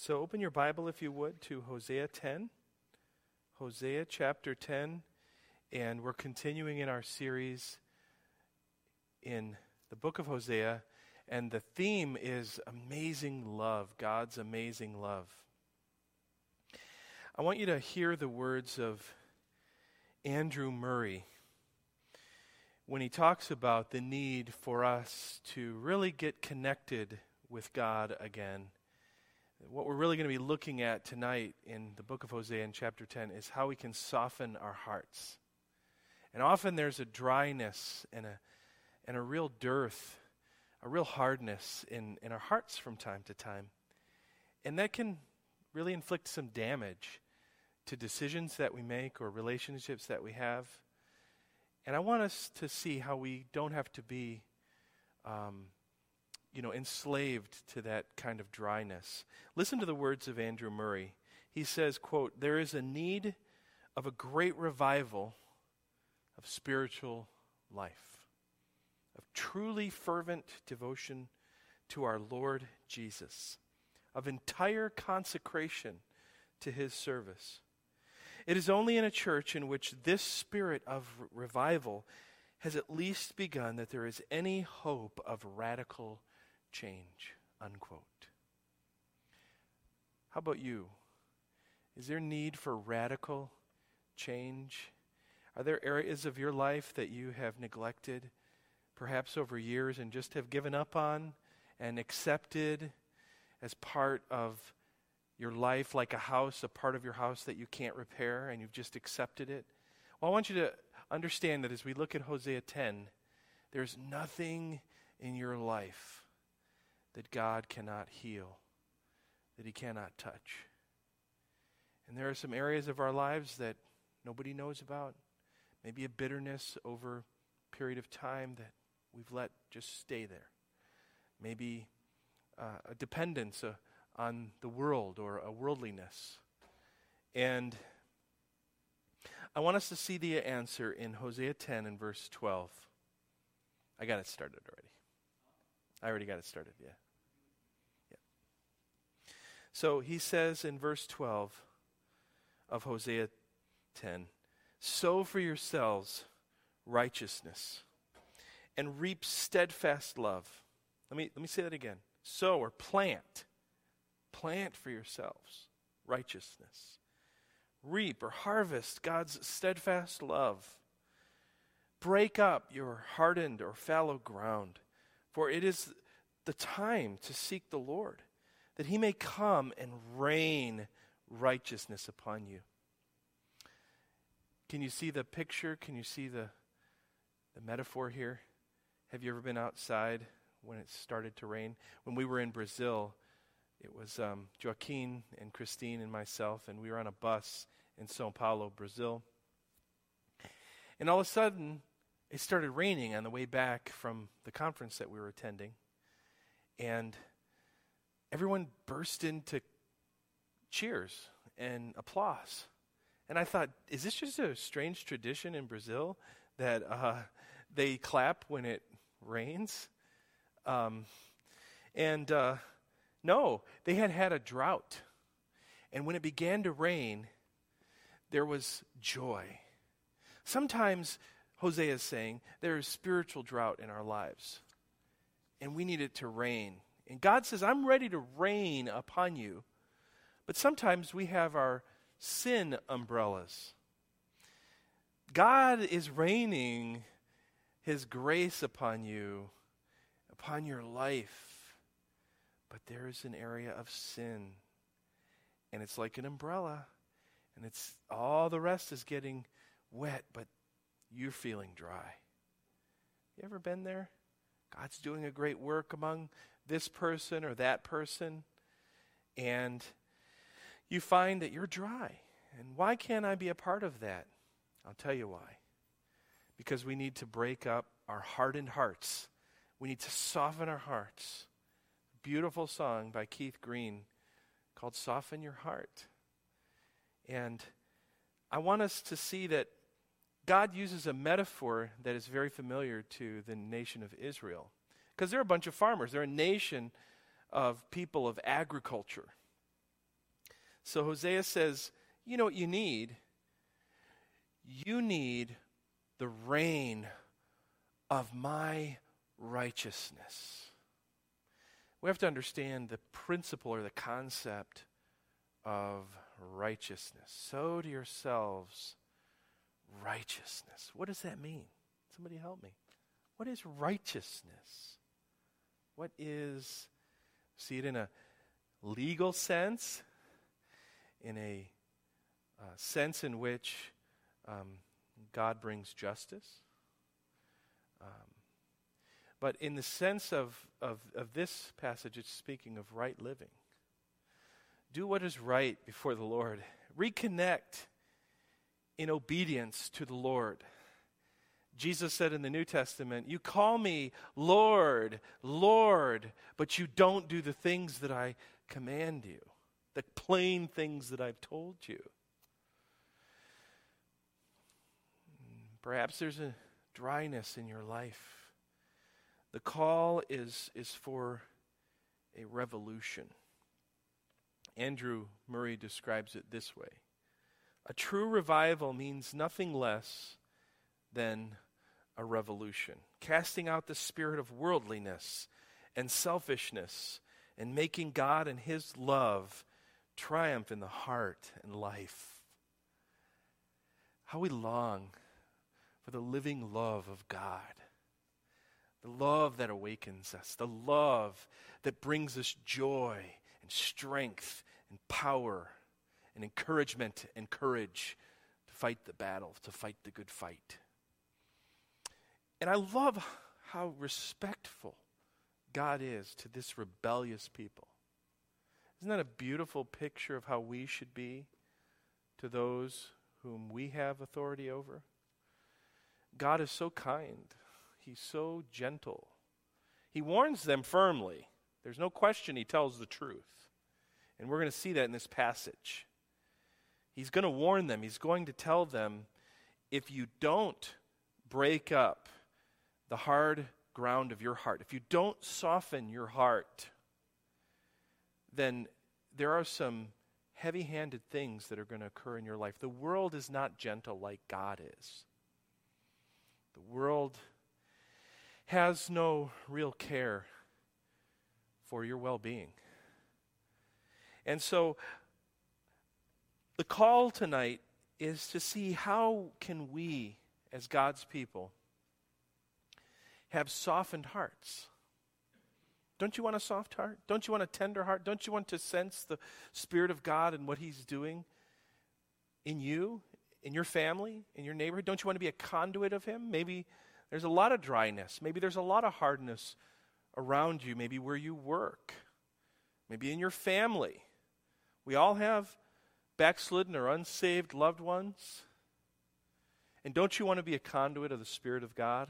So open your Bible, if you would, to Hosea 10. Hosea chapter 10. And we're continuing in our series in the book of Hosea. And the theme is amazing love, God's amazing love. I want you to hear the words of Andrew Murray when he talks about the need for us to really get connected with God again. What we're really going to be looking at tonight in the book of Hosea in chapter 10 is how we can soften our hearts. And often there's a dryness and a real dearth, a real hardness in our hearts from time to time. And that can really inflict some damage to decisions that we make or relationships that we have. And I want us to see how we don't have to be enslaved to that kind of dryness. Listen to the words of Andrew Murray. He says, quote, "There is a need of a great revival of spiritual life, of truly fervent devotion to our Lord Jesus, of entire consecration to his service. It is only in a church in which this spirit of revival has at least begun that there is any hope of radical change," unquote. How about you? Is there need for radical change? Are there areas of your life that you have neglected, perhaps over years, and just have given up on and accepted as part of your life, like a house, a part of your house that you can't repair, and you've just accepted it? Well, I want you to understand that as we look at Hosea 10, there's nothing in your life that God cannot heal, that he cannot touch. And there are some areas of our lives that nobody knows about. Maybe a bitterness over a period of time that we've let just stay there. Maybe a dependence on the world or a worldliness. And I want us to see the answer in Hosea 10 and verse 12. I got it started already. I already got it started, yeah. So he says in verse 12 of Hosea 10, "Sow for yourselves righteousness and reap steadfast love." Let me say that again. Sow or plant. Plant for yourselves righteousness. Reap or harvest God's steadfast love. Break up your hardened or fallow ground, for it is the time to seek the Lord, that he may come and rain righteousness upon you. Can you see the picture? Can you see the metaphor here? Have you ever been outside when it started to rain? When we were in Brazil, it was Joaquin and Christine and myself, and we were on a bus in São Paulo, Brazil. And all of a sudden, it started raining on the way back from the conference that we were attending. And everyone burst into cheers and applause. And I thought, is this just a strange tradition in Brazil that they clap when it rains? No, they had a drought. And when it began to rain, there was joy. Sometimes, Hosea is saying, there is spiritual drought in our lives. And we need it to rain. And God says, I'm ready to rain upon you. But sometimes we have our sin umbrellas. God is raining his grace upon you, upon your life. But there is an area of sin. And it's like an umbrella. And it's all the rest is getting wet, but you're feeling dry. You ever been there? God's doing a great work among this person or that person, and you find that you're dry. And why can't I be a part of that? I'll tell you why. Because we need to break up our hardened hearts. We need to soften our hearts. Beautiful song by Keith Green called "Soften Your Heart." And I want us to see that God uses a metaphor that is very familiar to the nation of Israel. Because they're a bunch of farmers. They're a nation of people of agriculture. So Hosea says, you know what you need? You need the reign of my righteousness. We have to understand the principle or the concept of righteousness. Sow to yourselves righteousness. What does that mean? Somebody help me. What is righteousness? What is, see it in a legal sense, in a sense in which God brings justice. But in the sense of this passage, it's speaking of right living. Do what is right before the Lord. Reconnect in obedience to the Lord. Jesus said in the New Testament, you call me Lord, Lord, but you don't do the things that I command you, the plain things that I've told you. Perhaps there's a dryness in your life. The call is for a revolution. Andrew Murray describes it this way. A true revival means nothing less than a revolution, casting out the spirit of worldliness and selfishness and making God and His love triumph in the heart and life. How we long for the living love of God. The love that awakens us. The love that brings us joy and strength and power and encouragement and courage to fight the battle, to fight the good fight. And I love how respectful God is to this rebellious people. Isn't that a beautiful picture of how we should be to those whom we have authority over? God is so kind. He's so gentle. He warns them firmly. There's no question He tells the truth. And we're going to see that in this passage. He's going to warn them. He's going to tell them, if you don't break up the hard ground of your heart, if you don't soften your heart, then there are some heavy-handed things that are going to occur in your life. The world is not gentle like God is. The world has no real care for your well-being. And so the call tonight is to see how can we, as God's people, have softened hearts. Don't you want a soft heart? Don't you want a tender heart? Don't you want to sense the Spirit of God and what He's doing in you, in your family, in your neighborhood? Don't you want to be a conduit of Him? Maybe there's a lot of dryness. Maybe there's a lot of hardness around you, maybe where you work, maybe in your family. We all have backslidden or unsaved loved ones. And don't you want to be a conduit of the Spirit of God?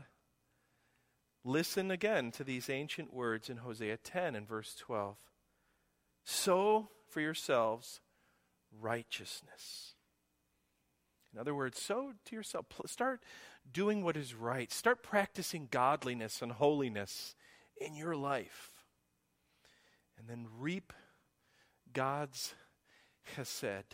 Listen again to these ancient words in Hosea 10 and verse 12. Sow for yourselves righteousness. In other words, sow to yourself. Start doing what is right. Start practicing godliness and holiness in your life. And then reap God's chesed.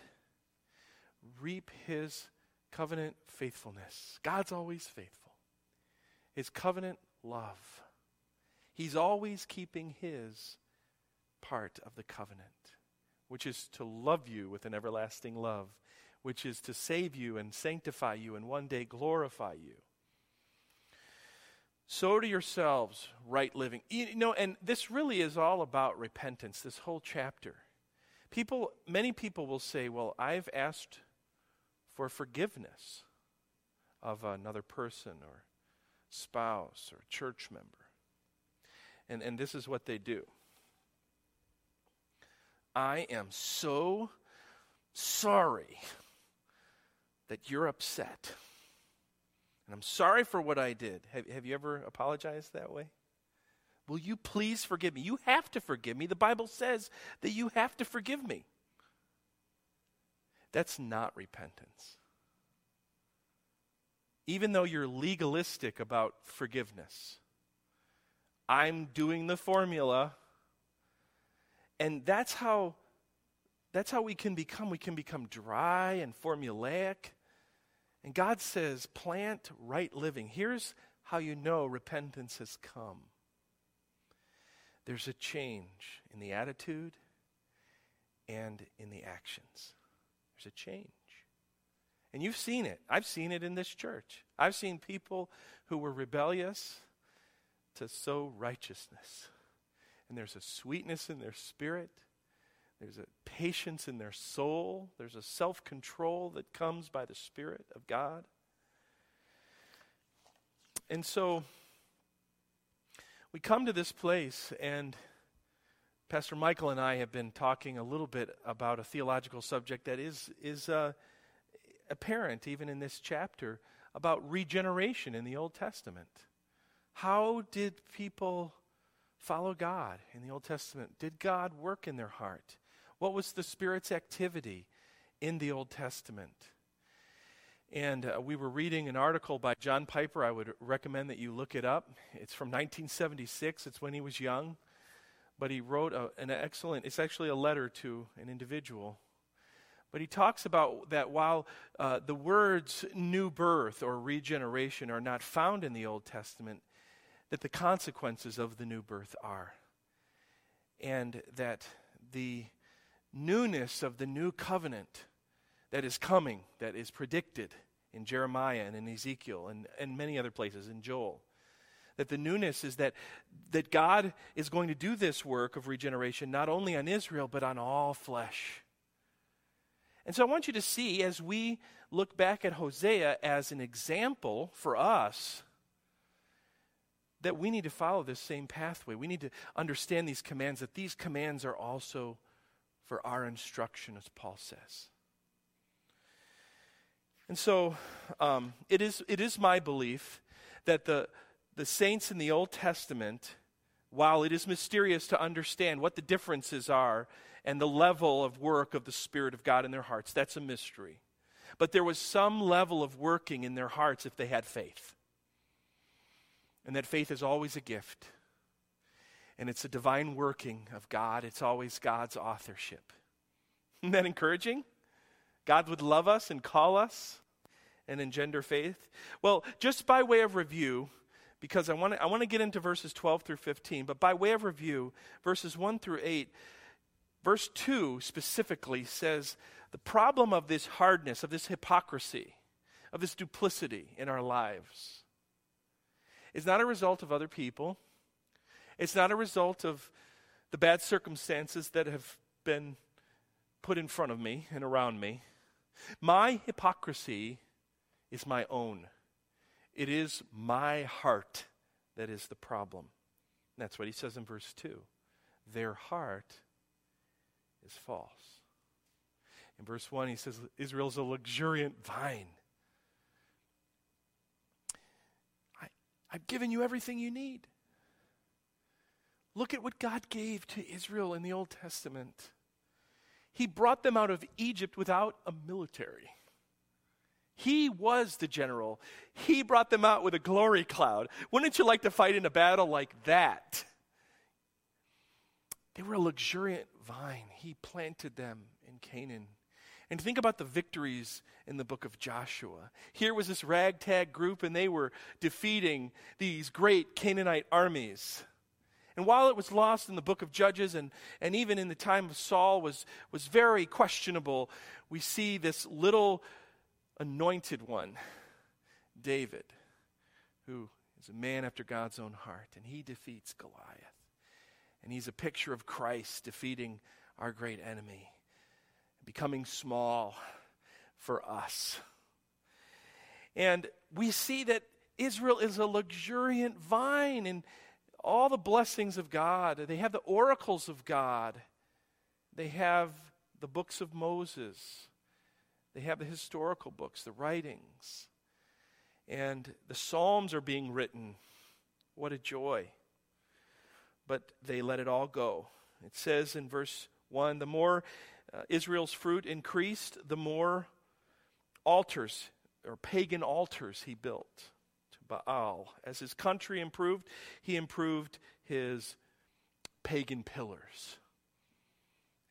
Reap His covenant faithfulness. God's always faithful. His covenant love. He's always keeping His part of the covenant, which is to love you with an everlasting love, which is to save you and sanctify you and one day glorify you. Sow to yourselves right living. You know, and this really is all about repentance, this whole chapter. Many people will say, well, I've asked for forgiveness of another person or spouse or church member. And this is what they do. I am so sorry that you're upset. And I'm sorry for what I did. Have you ever apologized that way? Will you please forgive me? You have to forgive me. The Bible says that you have to forgive me. That's not repentance. Even though you're legalistic about forgiveness, I'm doing the formula, and that's how That's how we can become. We can become dry and formulaic. And God says, plant right living. Here's how you know repentance has come. There's a change in the attitude and in the actions. There's a change. And you've seen it. I've seen it in this church. I've seen people who were rebellious to sow righteousness. And there's a sweetness in their spirit. There's a patience in their soul. There's a self-control that comes by the Spirit of God. And so we come to this place, and Pastor Michael and I have been talking a little bit about a theological subject that is apparent even in this chapter, about regeneration in the Old Testament. How did people follow God in the Old Testament? Did God work in their heart? What was the Spirit's activity in the Old Testament? And we were reading an article by John Piper. I would recommend that you look it up. It's from 1976. It's when he was young. But he wrote an excellent, it's actually a letter to an individual. But he talks about that while the words new birth or regeneration are not found in the Old Testament, that the consequences of the new birth are. And that the newness of the new covenant that is coming, that is predicted in Jeremiah and in Ezekiel and many other places, in Joel, that the newness is that God is going to do this work of regeneration not only on Israel, but on all flesh. And so I want you to see, as we look back at Hosea as an example for us, that we need to follow this same pathway. We need to understand these commands, that these commands are also for our instruction, as Paul says. And so it is my belief that the saints in the Old Testament, while it is mysterious to understand what the differences are and the level of work of the Spirit of God in their hearts, that's a mystery. But there was some level of working in their hearts if they had faith. And that faith is always a gift. And it's a divine working of God. It's always God's authorship. Isn't that encouraging? God would love us and call us and engender faith. Well, just by way of review, because I want to get into verses 12 through 15, but by way of review, verses 1 through 8, verse 2 specifically says the problem of this hardness, of this hypocrisy, of this duplicity in our lives is not a result of other people. It's not a result of the bad circumstances that have been put in front of me and around me. My hypocrisy is my own. It is my heart that is the problem. And that's what he says in verse 2. Their heart is false. In verse 1 he says, Israel's a luxuriant vine. I've given you everything you need. Look at what God gave to Israel in the Old Testament. He brought them out of Egypt without a military. He was the general. He brought them out with a glory cloud. Wouldn't you like to fight in a battle like that? They were a luxuriant vine. He planted them in Canaan. And think about the victories in the book of Joshua. Here was this ragtag group, and they were defeating these great Canaanite armies. And while it was lost in the book of Judges and even in the time of Saul was very questionable, we see this little anointed one, David, who is a man after God's own heart, and he defeats Goliath. And he's a picture of Christ defeating our great enemy, becoming small for us. And we see that Israel is a luxuriant vine and all the blessings of God. They have the oracles of God. They have the books of Moses. They have the historical books, the writings. And the Psalms are being written. What a joy. But they let it all go. It says in verse 1, the more Israel's fruit increased, the more altars or pagan altars he built to Baal. As his country improved, he improved his pagan pillars.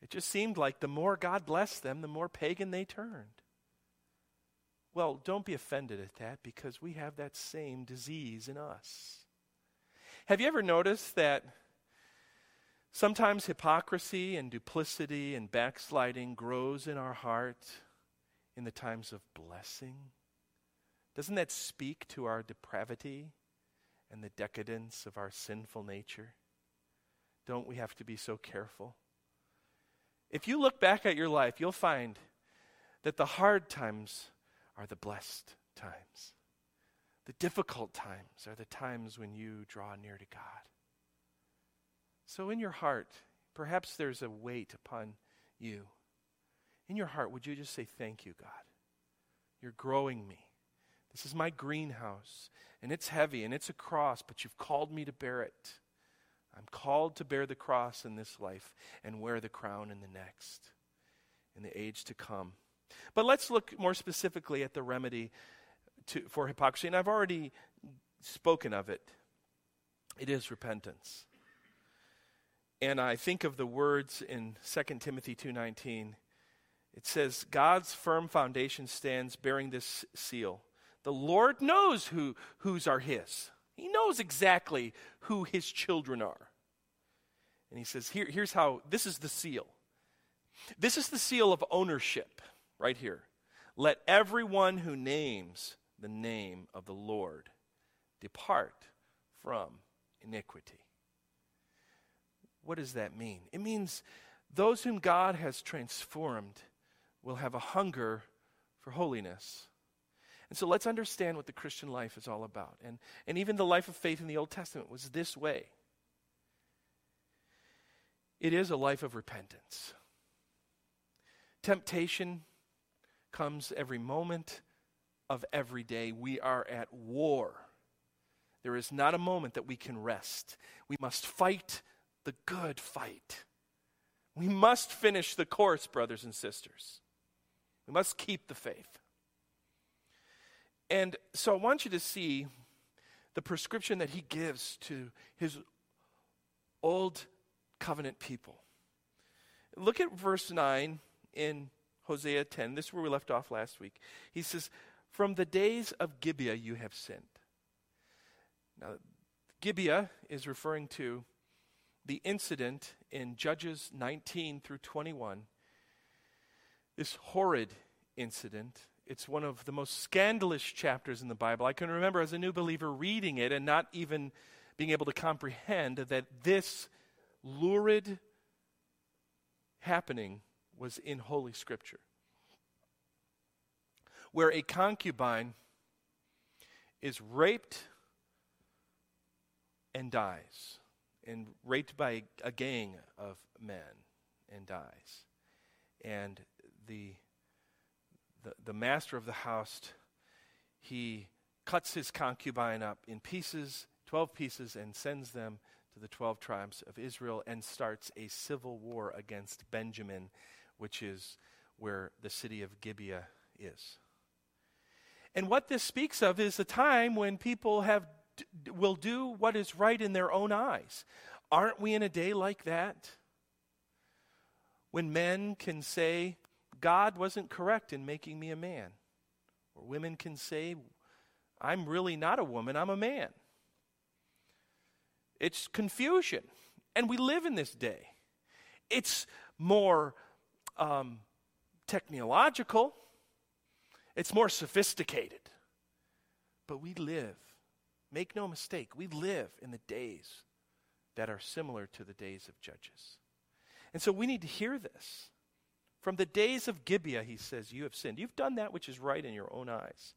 It just seemed like the more God blessed them, the more pagan they turned. Well, don't be offended at that, because we have that same disease in us. Have you ever noticed that sometimes hypocrisy and duplicity and backsliding grows in our heart in the times of blessing? Doesn't that speak to our depravity and the decadence of our sinful nature? Don't we have to be so careful? If you look back at your life, you'll find that the hard times are the blessed times. The difficult times are the times when you draw near to God. So in your heart, perhaps there's a weight upon you. In your heart, would you just say, thank you, God. You're growing me. This is my greenhouse, and it's heavy, and it's a cross, but you've called me to bear it. I'm called to bear the cross in this life and wear the crown in the next, in the age to come. But let's look more specifically at the remedy for hypocrisy, and I've already spoken of it. It is repentance. And I think of the words in 2 Timothy 2:19. It says, God's firm foundation stands bearing this seal. The Lord knows whose are his. He knows exactly who his children are. And he says, here's how, this is the seal. This is the seal of ownership right here. Let everyone who names the name of the Lord depart from iniquity. What does that mean? It means those whom God has transformed will have a hunger for holiness. And so let's understand what the Christian life is all about. And even the life of faith in the Old Testament was this way. It is a life of repentance. Temptation comes every moment of every day. We are at war. There is not a moment that we can rest. We must fight the good fight. We must finish the course, brothers and sisters. We must keep the faith. And so I want you to see the prescription that he gives to his old covenant people. Look at verse 9 in Hosea 10. This is where we left off last week. He says, from the days of Gibeah you have sinned. Now, Gibeah is referring to the incident in Judges 19 through 21. This horrid incident. It's one of the most scandalous chapters in the Bible. I can remember as a new believer reading it and not even being able to comprehend that this lurid happening was in Holy Scripture, where a concubine is raped and dies, and raped by a gang of men and dies. And the master of the house, he cuts his concubine up in pieces, 12 pieces, and sends them to the 12 tribes of Israel and starts a civil war against Benjamin, which is where the city of Gibeah is. And what this speaks of is a time when people will do what is right in their own eyes. Aren't we in a day like that? When men can say, God wasn't correct in making me a man. Or women can say, I'm really not a woman, I'm a man. It's confusion. And we live in this day. It's more technological. It's more sophisticated. But we live, make no mistake, we live in the days that are similar to the days of Judges. And so we need to hear this. From the days of Gibeah, he says, you have sinned. You've done that which is right in your own eyes.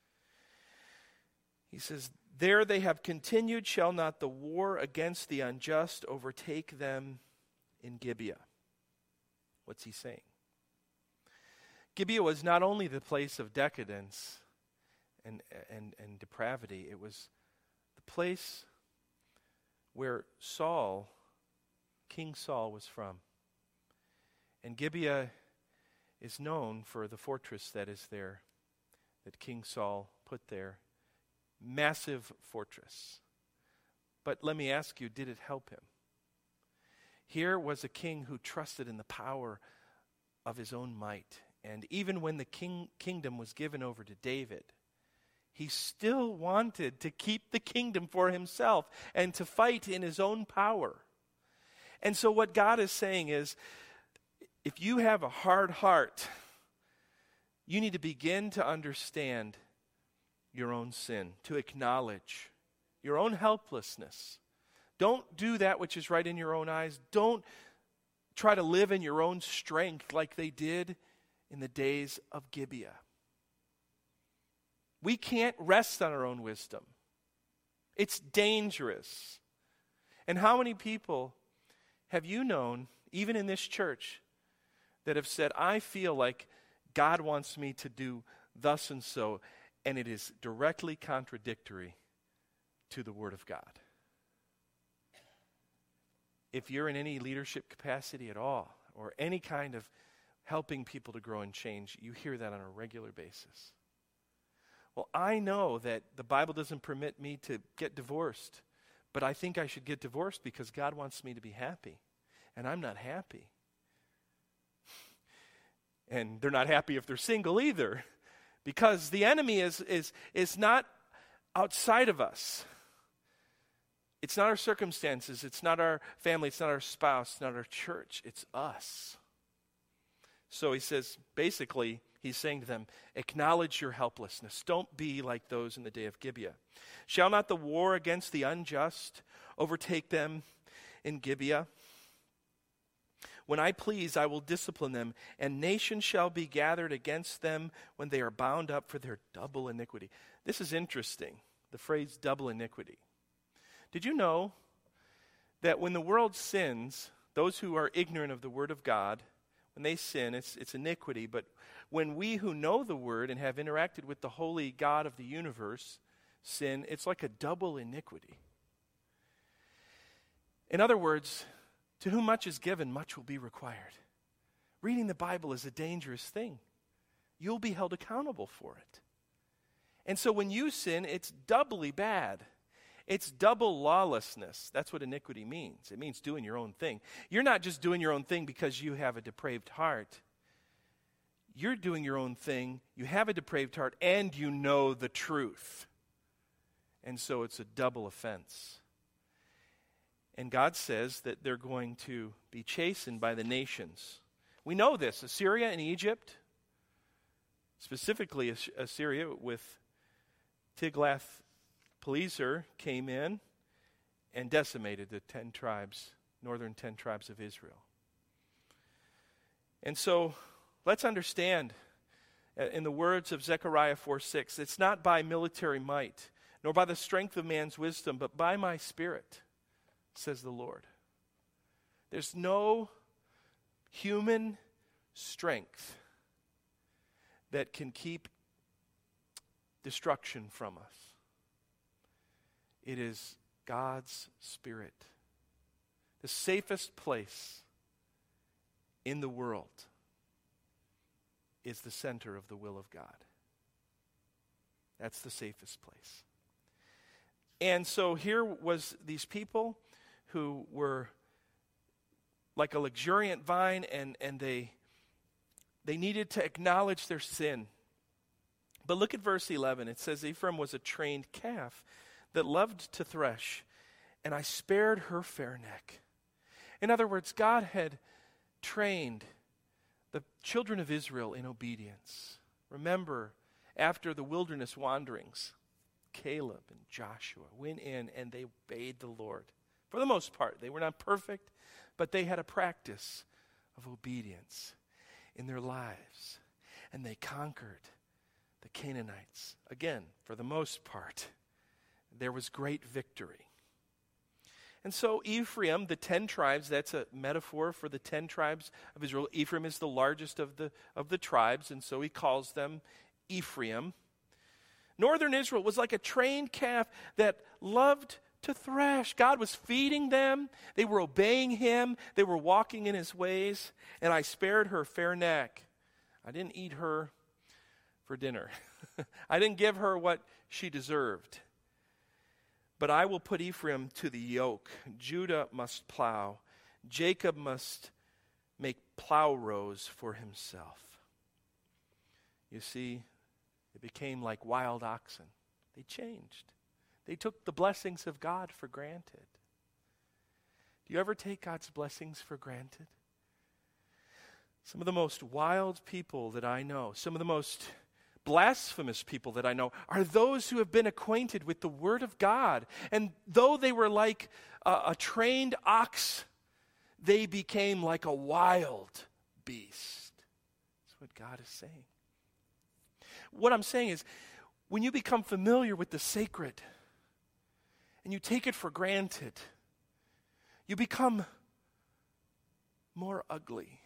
He says, there they have continued, shall not the war against the unjust overtake them in Gibeah? What's he saying? Gibeah was not only the place of decadence and depravity, it was the place where King Saul was from. And Gibeah is known for the fortress that is there, that King Saul put there. Massive fortress. But let me ask you, did it help him? Here was a king who trusted in the power of his own might. And even when the kingdom was given over to David, he still wanted to keep the kingdom for himself and to fight in his own power. And so what God is saying is, if you have a hard heart, you need to begin to understand your own sin, to acknowledge your own helplessness. Don't do that which is right in your own eyes. Don't try to live in your own strength like they did in the days of Gibeah. We can't rest on our own wisdom. It's dangerous. And how many people have you known, even in this church, that have said, I feel like God wants me to do thus and so, and it is directly contradictory to the Word of God? If you're in any leadership capacity at all, or any kind of helping people to grow and change, you hear that on a regular basis. Well, I know that the Bible doesn't permit me to get divorced, but I think I should get divorced because God wants me to be happy, and I'm not happy. And they're not happy if they're single either, because the enemy is not outside of us. It's not our circumstances, it's not our family, it's not our spouse, it's not our church, it's us. So he says, basically, he's saying to them, acknowledge your helplessness. Don't be like those in the day of Gibeah. Shall not the war against the unjust overtake them in Gibeah? When I please, I will discipline them, and nations shall be gathered against them when they are bound up for their double iniquity. This is interesting, the phrase double iniquity. Did you know that when the world sins, those who are ignorant of the Word of God, when they sin, it's iniquity. But when we who know the Word and have interacted with the holy God of the universe sin, it's like a double iniquity. In other words, to whom much is given, much will be required. Reading the Bible is a dangerous thing. You'll be held accountable for it. And so when you sin, it's doubly bad. It's double lawlessness. That's what iniquity means. It means doing your own thing. You're not just doing your own thing because you have a depraved heart. You're doing your own thing, you have a depraved heart, and you know the truth. And so it's a double offense. And God says that they're going to be chastened by the nations. We know this. Assyria and Egypt, specifically Assyria with Tiglath-Pileser, came in and decimated the 10 tribes, northern 10 tribes of Israel. And so let's understand, in the words of Zechariah 4:6, it's not by military might, nor by the strength of man's wisdom, but by my Spirit, says the Lord. There's no human strength that can keep destruction from us. It is God's Spirit. The safest place in the world is the center of the will of God. That's the safest place. And so here was these people who were like a luxuriant vine, and they needed to acknowledge their sin. But look at verse 11. It says, Ephraim was a trained calf that loved to thresh, and I spared her fair neck. In other words, God had trained the children of Israel in obedience. Remember, after the wilderness wanderings, Caleb and Joshua went in and they obeyed the Lord. For the most part, they were not perfect, but they had a practice of obedience in their lives. And they conquered the Canaanites. Again, for the most part, there was great victory. And so Ephraim, the 10 tribes, that's a metaphor for the 10 tribes of Israel. Ephraim is the largest of the tribes, and so he calls them Ephraim. Northern Israel was like a trained calf that loved to thresh. God was feeding them. They were obeying him. They were walking in his ways. And I spared her fair neck. I didn't eat her for dinner. I didn't give her what she deserved. But I will put Ephraim to the yoke. Judah must plow. Jacob must make plow rows for himself. You see, it became like wild oxen. They changed. They took the blessings of God for granted. Do you ever take God's blessings for granted? Some of the most wild people that I know, some of the most blasphemous people that I know, are those who have been acquainted with the Word of God. And though they were like a trained ox, they became like a wild beast. That's what God is saying. What I'm saying is, when you become familiar with the sacred and you take it for granted, you become more ugly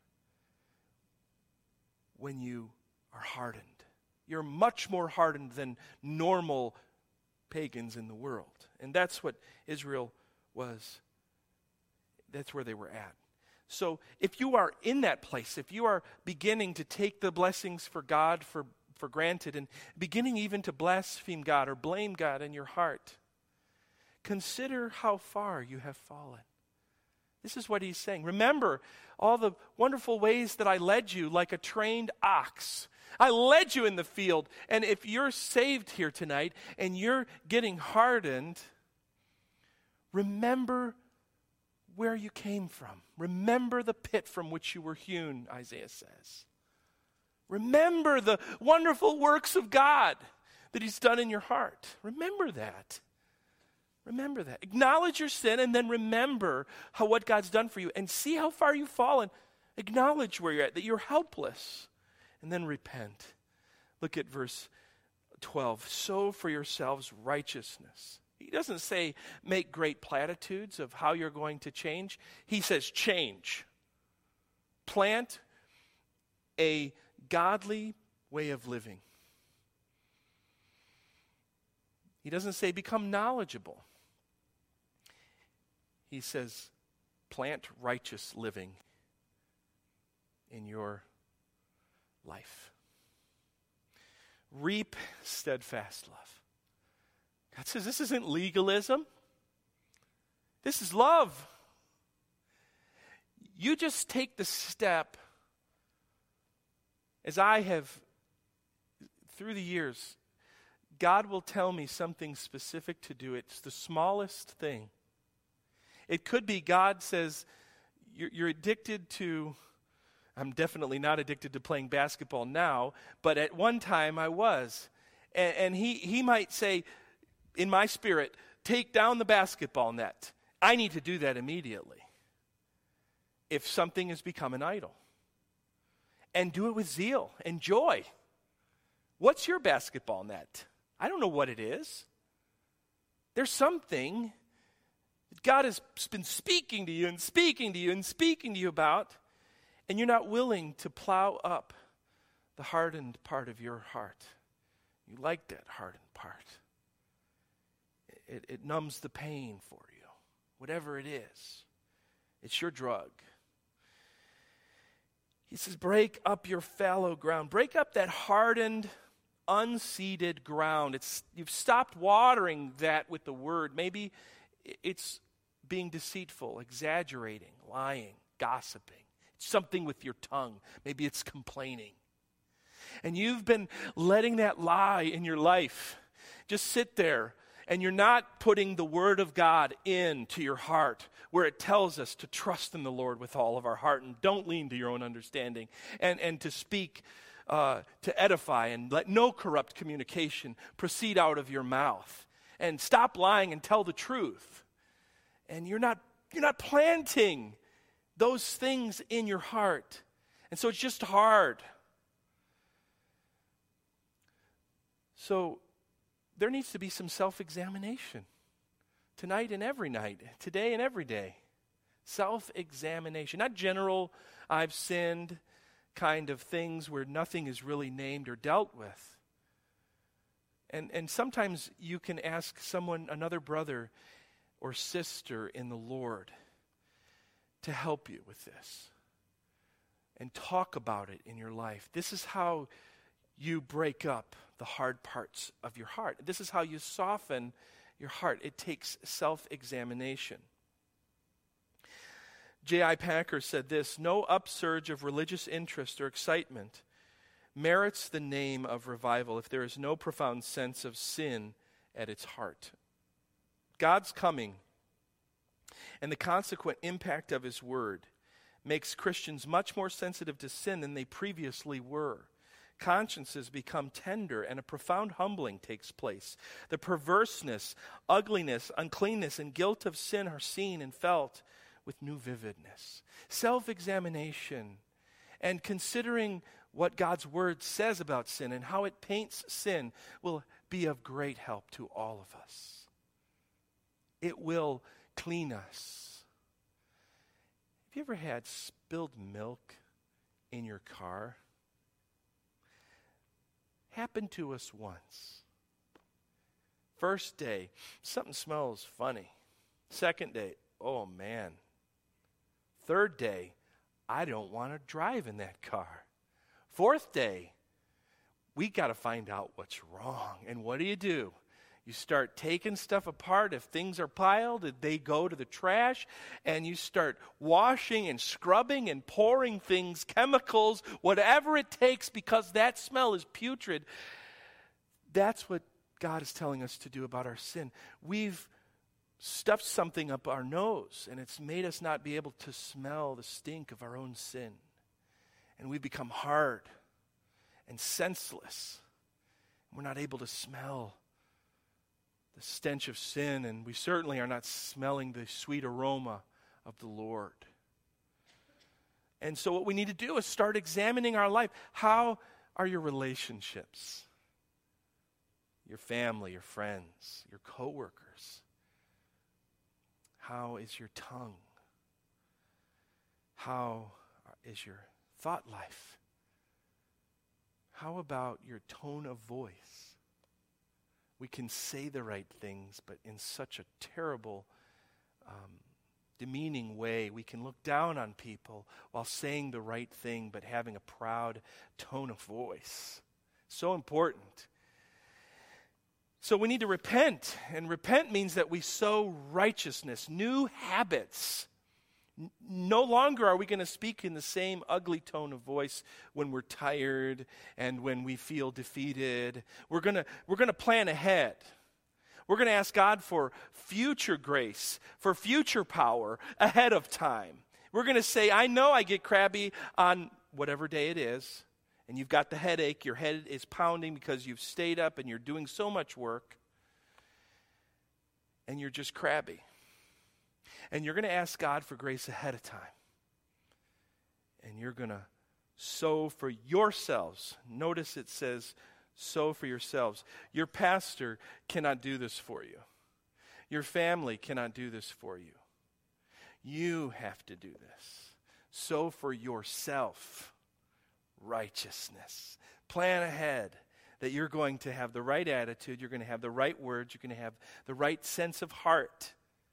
when you are hardened. You're much more hardened than normal pagans in the world. And that's what Israel was. That's where they were at. So if you are in that place, if you are beginning to take the blessings for God for granted and beginning even to blaspheme God or blame God in your heart, consider how far you have fallen. This is what he's saying. Remember all the wonderful ways that I led you like a trained ox. I led you in the field. And if you're saved here tonight and you're getting hardened, remember where you came from. Remember the pit from which you were hewn, Isaiah says. Remember the wonderful works of God that he's done in your heart. Remember that. Remember that. Acknowledge your sin and then remember what God's done for you. And see how far you've fallen. Acknowledge where you're at, that you're helpless. And then repent. Look at verse 12. Sow for yourselves righteousness. He doesn't say make great platitudes of how you're going to change. He says change. Plant a godly way of living. He doesn't say become knowledgeable. He says plant righteous living in your life. Reap steadfast love. God says this isn't legalism. This is love. You just take the step, as I have, through the years, God will tell me something specific to do. It's the smallest thing. It could be God says, you're addicted to, I'm definitely not addicted to playing basketball now, but at one time I was. And he might say, in my spirit, take down the basketball net. I need to do that immediately if something has become an idol. And do it with zeal and joy. What's your basketball net? I don't know what it is. There's something that God has been speaking to you and speaking to you and speaking to you about, and you're not willing to plow up the hardened part of your heart. You like that hardened part. It numbs the pain for you. Whatever it is. It's your drug. He says, break up your fallow ground. Break up that hardened, unseeded ground. You've stopped watering that with the word. Maybe it's being deceitful, exaggerating, lying, gossiping. It's something with your tongue. Maybe it's complaining. And you've been letting that lie in your life just sit there. And you're not putting the Word of God into your heart where it tells us to trust in the Lord with all of our heart and don't lean to your own understanding and to speak, to edify and let no corrupt communication proceed out of your mouth. And stop lying and tell the truth. And you're not planting those things in your heart. And so it's just hard. So there needs to be some self-examination tonight and every night, today and every day. Self-examination, not general, I've sinned kind of things where nothing is really named or dealt with. And sometimes you can ask someone, another brother or sister in the Lord, to help you with this and talk about it in your life. This is how you break up the hard parts of your heart. This is how you soften your heart. It takes self-examination. J.I. Packer said this: "No upsurge of religious interest or excitement merits the name of revival if there is no profound sense of sin at its heart." God's coming and the consequent impact of His Word makes Christians much more sensitive to sin than they previously were. Consciences become tender and a profound humbling takes place. The perverseness, ugliness, uncleanness, and guilt of sin are seen and felt with new vividness. Self-examination and considering what God's Word says about sin and how it paints sin will be of great help to all of us. It will clean us. Have you ever had spilled milk in your car? Happened to us once. First day, something smells funny. Second day, oh man. Third day, I don't want to drive in that car. Fourth day, we got to find out what's wrong. And what do? You start taking stuff apart. If things are piled, they go to the trash, and you start washing and scrubbing and pouring things, chemicals, whatever it takes, because that smell is putrid. That's what God is telling us to do about our sin. We've stuffed something up our nose, and it's made us not be able to smell the stink of our own sin. And we become hard and senseless. We're not able to smell the stench of sin, and we certainly are not smelling the sweet aroma of the Lord. And so what we need to do is start examining our life. How are your relationships? Your family, your friends, your coworkers? How is your tongue? How is your thought life? How about your tone of voice? We can say the right things, but in such a terrible, demeaning way. We can look down on people while saying the right thing, but having a proud tone of voice. So important. So we need to repent, and repent means that we sow righteousness, new habits. No longer are we going to speak in the same ugly tone of voice when we're tired and when we feel defeated. We're going to plan ahead. We're going to ask God for future grace, for future power ahead of time. We're going to say, I know I get crabby on whatever day it is, and you've got the headache, your head is pounding because you've stayed up and you're doing so much work, and you're just crabby. And you're going to ask God for grace ahead of time. And you're going to sow for yourselves. Notice it says, sow for yourselves. Your pastor cannot do this for you. Your family cannot do this for you. You have to do this. Sow for yourself righteousness. Plan ahead that you're going to have the right attitude, you're going to have the right words, you're going to have the right sense of heart.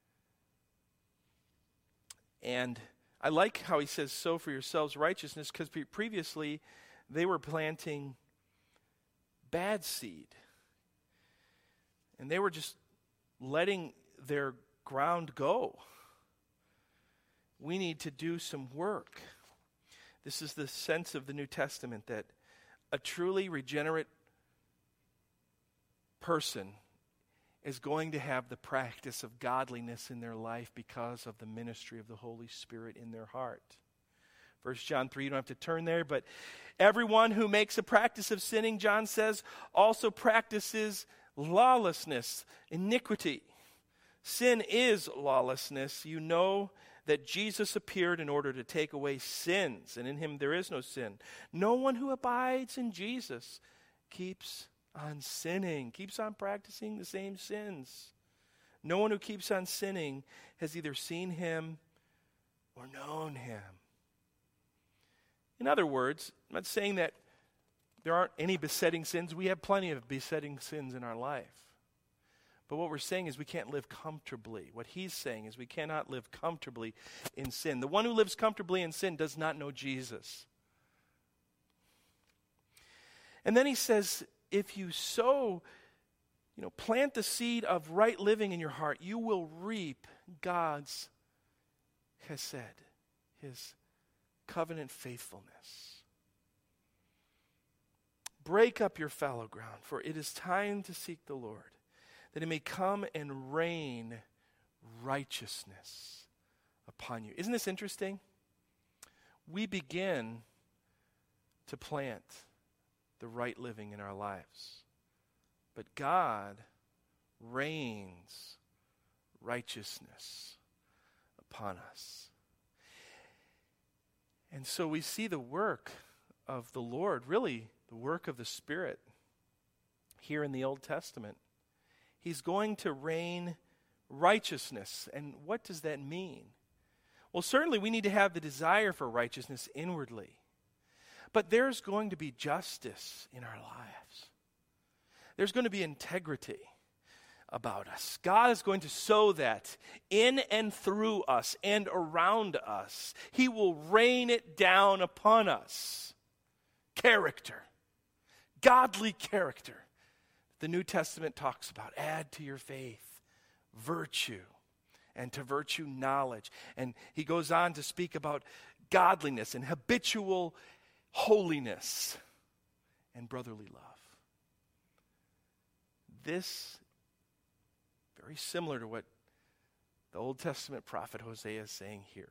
And I like how he says, sow for yourselves righteousness, because previously they were planting bad seed. And they were just letting their ground go. We need to do some work. This is the sense of the New Testament, that a truly regenerate person is going to have the practice of godliness in their life because of the ministry of the Holy Spirit in their heart. 1 John 3, you don't have to turn there, but everyone who makes a practice of sinning, John says, also practices lawlessness, iniquity. Sin is lawlessness. You know that Jesus appeared in order to take away sins, and in him there is no sin. No one who abides in Jesus keeps on sinning, keeps on practicing the same sins. No one who keeps on sinning has either seen him or known him. In other words, I'm not saying that there aren't any besetting sins. We have plenty of besetting sins in our life. But what we're saying is we can't live comfortably. What he's saying is we cannot live comfortably in sin. The one who lives comfortably in sin does not know Jesus. And then he says, if you sow, plant the seed of right living in your heart, you will reap God's chesed. his covenant faithfulness. Break up your fallow ground, for it is time to seek the Lord, that he may come and rain righteousness upon you. Isn't this interesting? We begin to plant the right living in our lives, but God rains righteousness upon us. And so we see the work of the Lord, really the work of the Spirit here in the Old Testament. He's going to rain righteousness. And what does that mean? Well, certainly we need to have the desire for righteousness inwardly. But there's going to be justice in our lives. There's going to be integrity about us. God is going to sow that in and through us and around us. He will rain it down upon us. Character. Godly character. The New Testament talks about. Add to your faith virtue, and to virtue knowledge. And he goes on to speak about godliness and habitual holiness and brotherly love. This very similar to what the Old Testament prophet Hosea is saying here.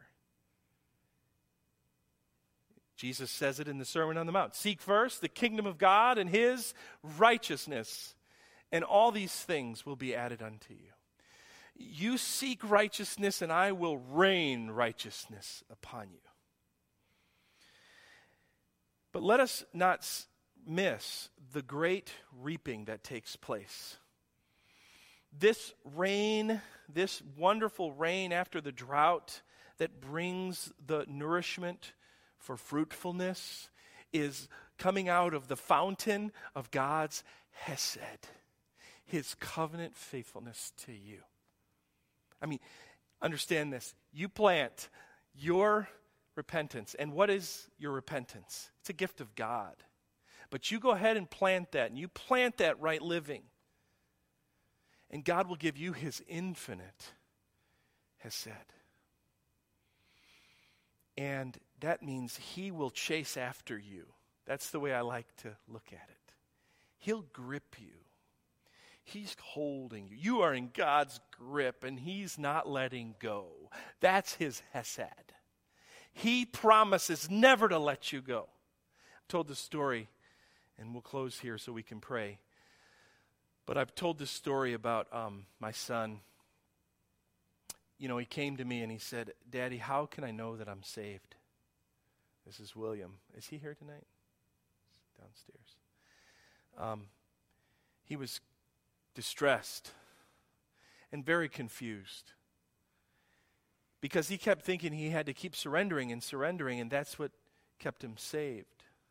Jesus says it in the Sermon on the Mount. Seek first the kingdom of God and his righteousness, and all these things will be added unto you. You seek righteousness, and I will rain righteousness upon you. But let us not miss the great reaping that takes place. This rain, this wonderful rain after the drought that brings the nourishment for fruitfulness, is coming out of the fountain of God's hesed, his covenant faithfulness to you. I mean, understand this. You plant your repentance. And what is your repentance? It's a gift of God. But you go ahead and plant that, and you plant that right living. And God will give you his infinite hesed. And that means he will chase after you. That's the way I like to look at it. He'll grip you. He's holding you. You are in God's grip, and he's not letting go. That's his hesed. He promises never to let you go. I've told this story, and we'll close here so we can pray. But I've told this story about my son. You know, he came to me and he said, "Daddy, how can I know that I'm saved?" This is William. Is he here tonight? Downstairs. He was distressed and very confused because he kept thinking he had to keep surrendering, and that's what kept him saved.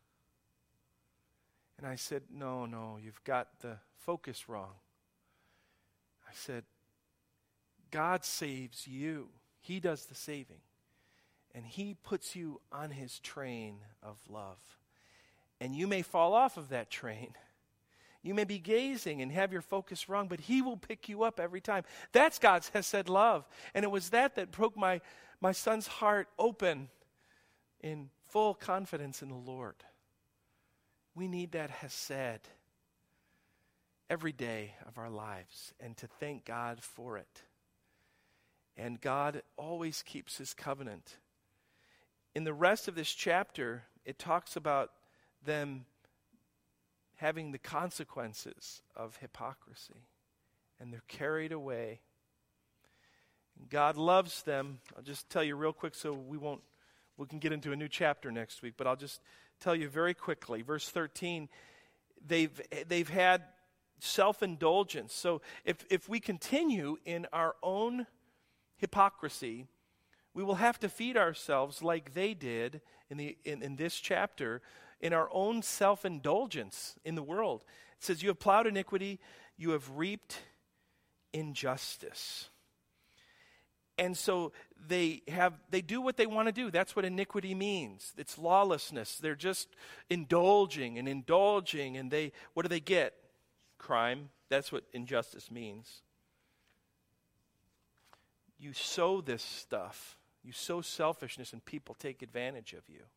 And I said, no, you've got the focus wrong. I said, God saves you. He does the saving. And he puts you on his train of love. And you may fall off of that train. You may be gazing and have your focus wrong, but he will pick you up every time. That's God's hesed love. And it was that broke my son's heart open in full confidence in the Lord. We need that hesed every day of our lives, and to thank God for it. And God always keeps his covenant. In the rest of this chapter, it talks about them having the consequences of hypocrisy, and they're carried away. God loves them. I'll just tell you real quick so we can get into a new chapter next week, but I'll just tell you very quickly. Verse 13, they've had self-indulgence. So if we continue in our own hypocrisy, we will have to feed ourselves like they did in this chapter, in our own self-indulgence in the world. It says, you have plowed iniquity, you have reaped injustice. And so they do what they want to do. That's what iniquity means. It's lawlessness. They're just indulging, and what do they get? Crime. That's what injustice means. You sow this stuff. You sow selfishness and people take advantage of you.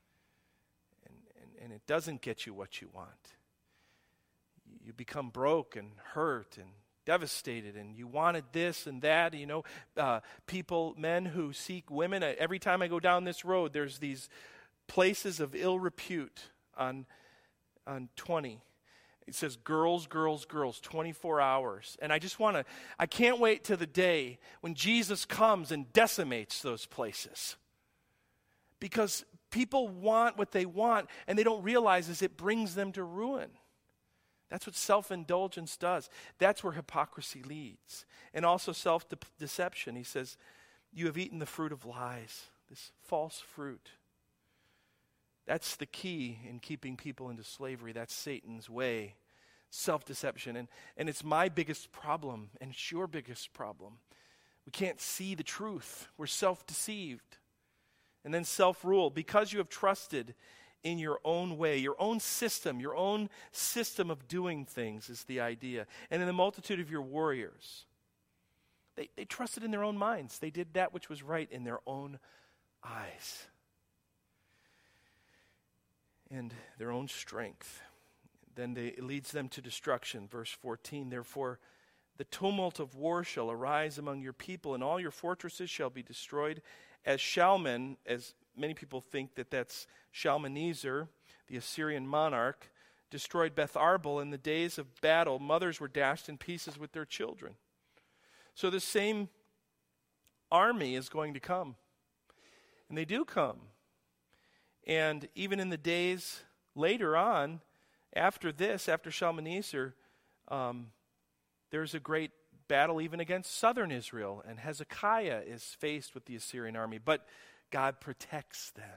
And it doesn't get you what you want. You become broke and hurt and devastated, and you wanted this and that. Men who seek women. Every time I go down this road, there's these places of ill repute on 20. It says girls, girls, girls, 24 hours. And I can't wait till the day when Jesus comes and decimates those places. Because people want what they want, and they don't realize is it brings them to ruin. That's what self-indulgence does. That's where hypocrisy leads. And also self-deception. He says, you have eaten the fruit of lies, this false fruit. That's the key in keeping people into slavery. That's Satan's way. Self-deception. And it's my biggest problem, and it's your biggest problem. We can't see the truth. We're self-deceived. And then self-rule. Because you have trusted in your own way, your own system of doing things is the idea. And in the multitude of your warriors. They trusted in their own minds. They did that which was right in their own eyes. And their own strength. Then it leads them to destruction. Verse 14, therefore the tumult of war shall arise among your people, and all your fortresses shall be destroyed. As Shalman, as many people think that's Shalmaneser, the Assyrian monarch, destroyed Beth Arbel in the days of battle, mothers were dashed in pieces with their children. So the same army is going to come. And they do come. And even in the days later on, after Shalmaneser, there's a great battle even against southern Israel, and Hezekiah is faced with the Assyrian army, but God protects them.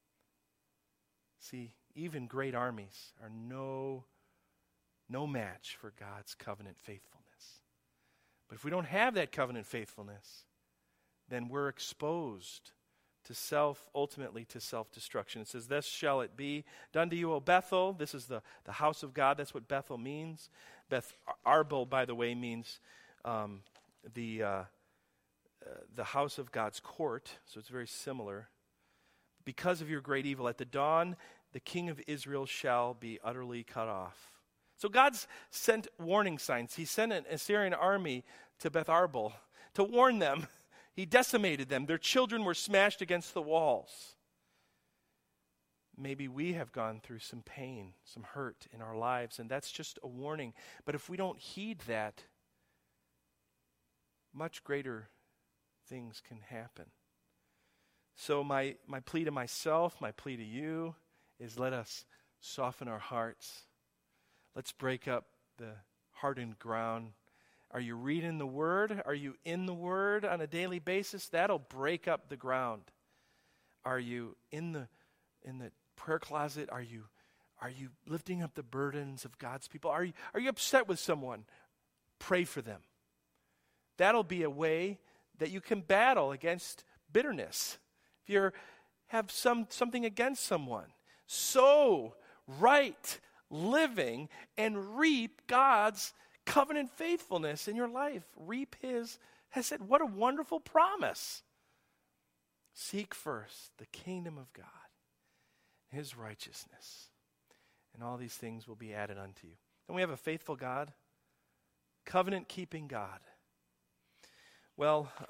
See, even great armies are no match for God's covenant faithfulness. But if we don't have that covenant faithfulness, then we're exposed to ultimately to self-destruction. It says, thus shall it be done to you, O Bethel. This is the house of God. That's what Bethel means. Beth Arbel, by the way, means the house of God's court. So it's very similar. Because of your great evil, at the dawn, the king of Israel shall be utterly cut off. So God's sent warning signs. He sent an Assyrian army to Beth Arbel to warn them. He decimated them. Their children were smashed against the walls. Maybe we have gone through some pain, some hurt in our lives, and that's just a warning. But if we don't heed that, much greater things can happen. So my plea to myself, my plea to you, is let us soften our hearts. Let's break up the hardened ground. Are you reading the Word? Are you in the Word on a daily basis? That'll break up the ground. Are you in the prayer closet? Are you lifting up the burdens of God's people? Are you upset with someone? Pray for them. That'll be a way that you can battle against bitterness. If you have something against someone, sow right living and reap God's covenant faithfulness in your life. Reap His. I said, what a wonderful promise. Seek first the kingdom of God, His righteousness, and all these things will be added unto you. And we have a faithful God, covenant-keeping God. Well,